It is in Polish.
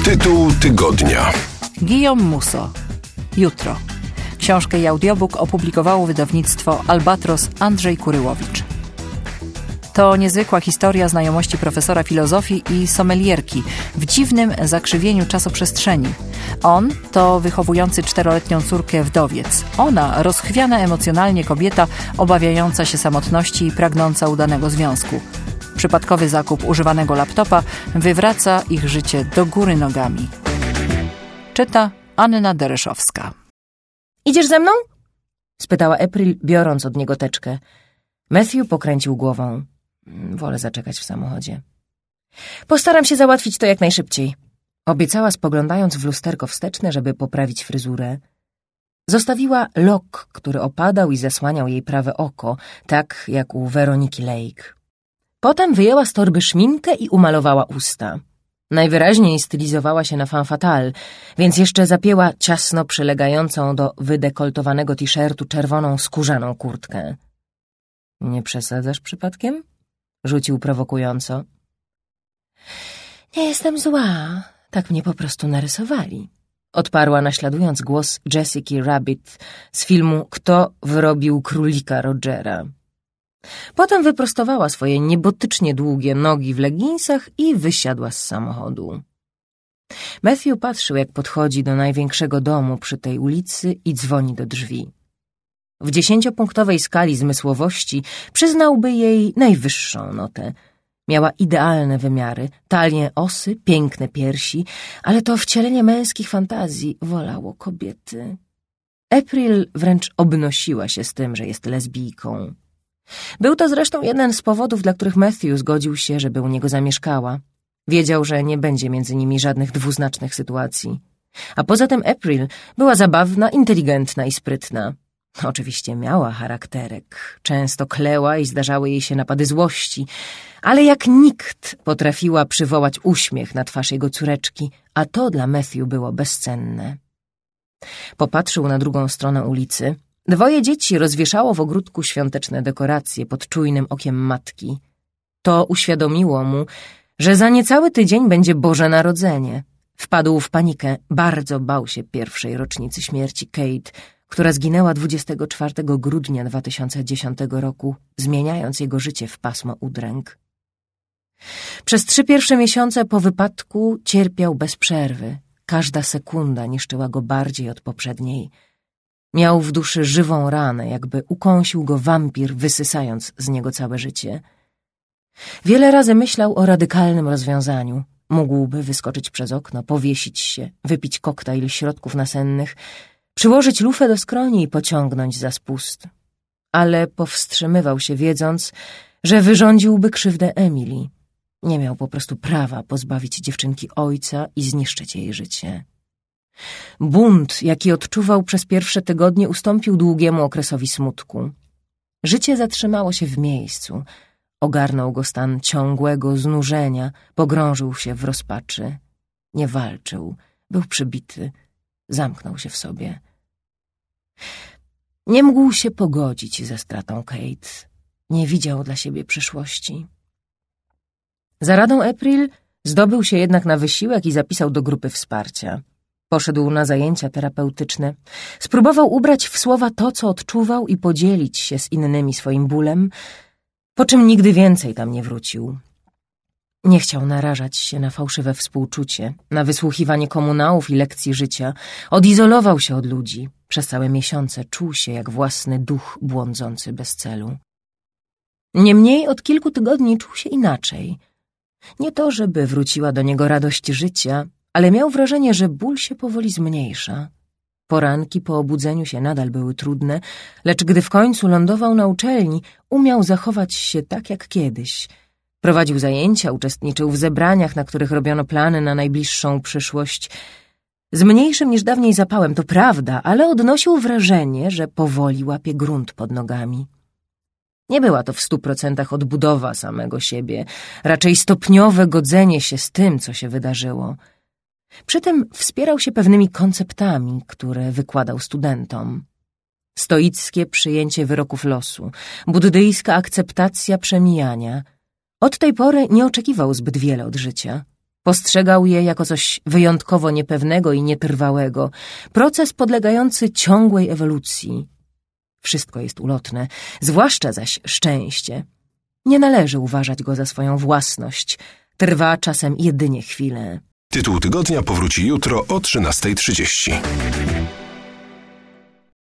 Tytuł tygodnia. Guillaume Musso. Jutro. Książkę i audiobook opublikowało wydawnictwo Albatros Andrzej Kuryłowicz. To niezwykła historia znajomości profesora filozofii i sommelierki w dziwnym zakrzywieniu czasoprzestrzeni. On to wychowujący 4-letnią córkę wdowiec. Ona rozchwiana emocjonalnie kobieta obawiająca się samotności i pragnąca udanego związku. Przypadkowy zakup używanego laptopa wywraca ich życie do góry nogami. Czyta Anna Dereszowska. Idziesz ze mną? Spytała April, biorąc od niego teczkę. Matthew pokręcił głową. Wolę zaczekać w samochodzie. Postaram się załatwić to jak najszybciej. Obiecała, spoglądając w lusterko wsteczne, żeby poprawić fryzurę. Zostawiła lok, który opadał i zasłaniał jej prawe oko, tak jak u Weroniki Lake. Potem wyjęła z torby szminkę i umalowała usta. Najwyraźniej stylizowała się na femme fatale, więc jeszcze zapięła ciasno przylegającą do wydekoltowanego t-shirtu czerwoną skórzaną kurtkę. Nie przesadzasz przypadkiem? Rzucił prowokująco. Nie jestem zła, tak mnie po prostu narysowali. Odparła, naśladując głos Jessiki Rabbit z filmu Kto wyrobił królika Rogera. Potem wyprostowała swoje niebotycznie długie nogi w leginsach i wysiadła z samochodu. Matthew patrzył, jak podchodzi do największego domu przy tej ulicy i dzwoni do drzwi. W 10-punktowej skali zmysłowości przyznałby jej najwyższą notę. Miała idealne wymiary, talię osy, piękne piersi, ale to wcielenie męskich fantazji wolało kobiety. April wręcz obnosiła się z tym, że jest lesbijką. Był to zresztą jeden z powodów, dla których Matthew zgodził się, żeby u niego zamieszkała. Wiedział, że nie będzie między nimi żadnych dwuznacznych sytuacji. A poza tym April była zabawna, inteligentna i sprytna. Oczywiście miała charakterek, często kleła i zdarzały jej się napady złości, ale jak nikt potrafiła przywołać uśmiech na twarz jego córeczki, a to dla Matthew było bezcenne. Popatrzył na drugą stronę ulicy. 2 dzieci rozwieszało w ogródku świąteczne dekoracje pod czujnym okiem matki. To uświadomiło mu, że za niecały tydzień będzie Boże Narodzenie. Wpadł w panikę, bardzo bał się pierwszej rocznicy śmierci Kate, która zginęła 24 grudnia 2010 roku, zmieniając jego życie w pasmo udręk. Przez 3 pierwsze miesiące po wypadku cierpiał bez przerwy. Każda sekunda niszczyła go bardziej od poprzedniej. Miał w duszy żywą ranę, jakby ukąsił go wampir, wysysając z niego całe życie. Wiele razy myślał o radykalnym rozwiązaniu. Mógłby wyskoczyć przez okno, powiesić się, wypić koktajl środków nasennych, przyłożyć lufę do skroni i pociągnąć za spust. Ale powstrzymywał się, wiedząc, że wyrządziłby krzywdę Emily. Nie miał po prostu prawa pozbawić dziewczynki ojca i zniszczyć jej życie. Bunt, jaki odczuwał przez pierwsze tygodnie, ustąpił długiemu okresowi smutku. Życie zatrzymało się w miejscu. Ogarnął go stan ciągłego znużenia, pogrążył się w rozpaczy. Nie walczył, był przybity, zamknął się w sobie. Nie mógł się pogodzić ze stratą Kate. Nie widział dla siebie przyszłości. Za radą April zdobył się jednak na wysiłek i zapisał do grupy wsparcia. Poszedł na zajęcia terapeutyczne. Spróbował ubrać w słowa to, co odczuwał i podzielić się z innymi swoim bólem, po czym nigdy więcej tam nie wrócił. Nie chciał narażać się na fałszywe współczucie, na wysłuchiwanie komunałów i lekcji życia. Odizolował się od ludzi. Przez całe miesiące czuł się jak własny duch błądzący bez celu. Niemniej od kilku tygodni czuł się inaczej. Nie to, żeby wróciła do niego radość życia, ale miał wrażenie, że ból się powoli zmniejsza. Poranki po obudzeniu się nadal były trudne, lecz gdy w końcu lądował na uczelni, umiał zachować się tak jak kiedyś. Prowadził zajęcia, uczestniczył w zebraniach, na których robiono plany na najbliższą przyszłość. Z mniejszym niż dawniej zapałem, to prawda, ale odnosił wrażenie, że powoli łapie grunt pod nogami. Nie była to w 100% odbudowa samego siebie, raczej stopniowe godzenie się z tym, co się wydarzyło. Przy tym wspierał się pewnymi konceptami, które wykładał studentom. Stoickie przyjęcie wyroków losu, buddyjska akceptacja przemijania. Od tej pory nie oczekiwał zbyt wiele od życia. Postrzegał je jako coś wyjątkowo niepewnego i nietrwałego, proces podlegający ciągłej ewolucji. Wszystko jest ulotne, zwłaszcza zaś szczęście. Nie należy uważać go za swoją własność. Trwa czasem jedynie chwilę. Tytuł tygodnia powróci jutro o 13:30.